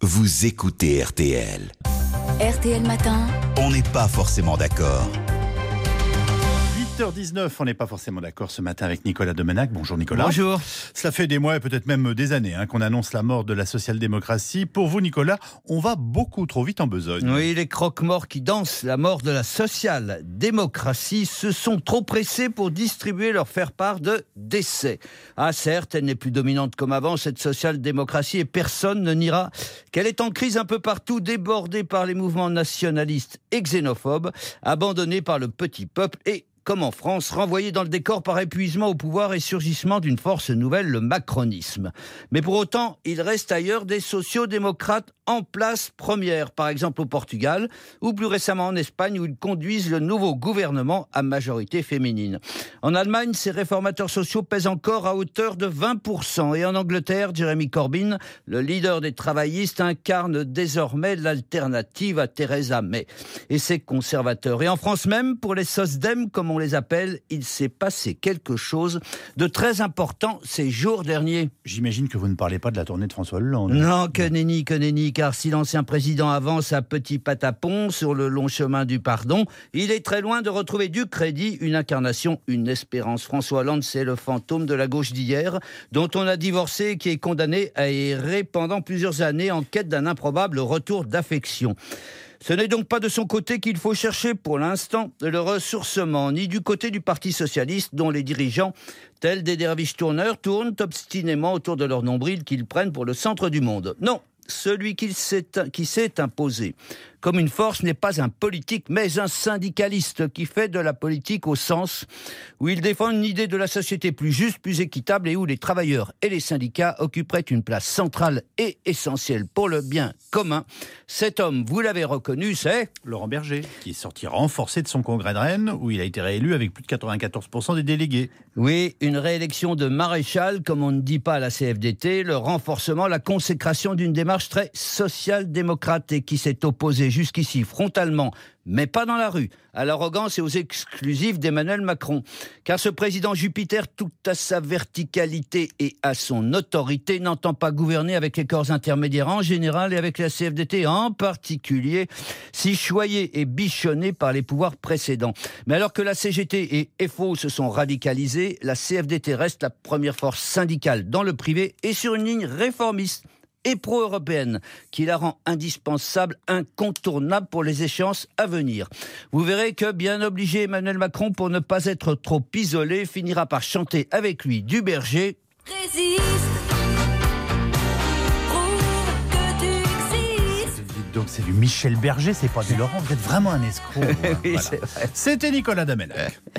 vous écoutez RTL. RTL Matin. On n'est pas forcément d'accord. 8h19, on n'est pas forcément d'accord ce matin avec Nicolas Domenac. Bonjour Nicolas. Bonjour. Cela fait des mois et peut-être même des années qu'on annonce la mort de la social-démocratie. Pour vous Nicolas, on va beaucoup trop vite en besogne. Oui, les croque-morts qui dansent la mort de la social-démocratie se sont trop pressés pour distribuer leur faire-part de décès. Ah certes, elle n'est plus dominante comme avant, cette social-démocratie, et personne ne niera qu'elle est en crise un peu partout, débordée par les mouvements nationalistes et xénophobes, abandonnée par le petit peuple et, comme en France, renvoyé dans le décor par épuisement au pouvoir et surgissement d'une force nouvelle, le macronisme. Mais pour autant, il reste ailleurs des sociodémocrates en place première, par exemple au Portugal, ou plus récemment en Espagne, où ils conduisent le nouveau gouvernement à majorité féminine. En Allemagne, ces réformateurs sociaux pèsent encore à hauteur de 20%. Et en Angleterre, Jeremy Corbyn, le leader des travaillistes, incarne désormais l'alternative à Theresa May et ses conservateurs. Et en France même, pour les SOSDEM, comme on les appelle, il s'est passé quelque chose de très important ces jours derniers. J'imagine que vous ne parlez pas de la tournée de François Hollande. Non, que nenni, car si l'ancien président avance à petit patapon sur le long chemin du pardon, il est très loin de retrouver du crédit, une incarnation, une espérance. François Hollande, c'est le fantôme de la gauche d'hier, dont on a divorcé et qui est condamné à errer pendant plusieurs années en quête d'un improbable retour d'affection. Ce n'est donc pas de son côté qu'il faut chercher pour l'instant le ressourcement, ni du côté du Parti socialiste dont les dirigeants, tels des derviches tourneurs, tournent obstinément autour de leur nombril qu'ils prennent pour le centre du monde. Non, celui qui s'est imposé comme une force n'est pas un politique, mais un syndicaliste qui fait de la politique au sens où il défend une idée de la société plus juste, plus équitable et où les travailleurs et les syndicats occuperaient une place centrale et essentielle pour le bien commun. Cet homme, vous l'avez reconnu, c'est Laurent Berger, qui est sorti renforcé de son congrès de Rennes, où il a été réélu avec plus de 94% des délégués. Oui, une réélection de maréchal, comme on ne dit pas à la CFDT, le renforcement, la consécration d'une démarche très social-démocrate et qui s'est opposée jusqu'ici frontalement, mais pas dans la rue, à l'arrogance et aux exclusifs d'Emmanuel Macron. Car ce président Jupiter, tout à sa verticalité et à son autorité, n'entend pas gouverner avec les corps intermédiaires en général et avec la CFDT en particulier, si choyés et bichonnés par les pouvoirs précédents. Mais alors que la CGT et FO se sont radicalisés, la CFDT reste la première force syndicale dans le privé et sur une ligne réformiste et pro-européenne, qui la rend indispensable, incontournable pour les échéances à venir. Vous verrez que, bien obligé, Emmanuel Macron, pour ne pas être trop isolé, finira par chanter avec lui du Berger. Résiste. Prouve que tu existes. Donc c'est du Michel Berger, c'est pas du Laurent, vous êtes vraiment un escroc. Oui, Voilà. c'est vrai. C'était Nicolas Domenac.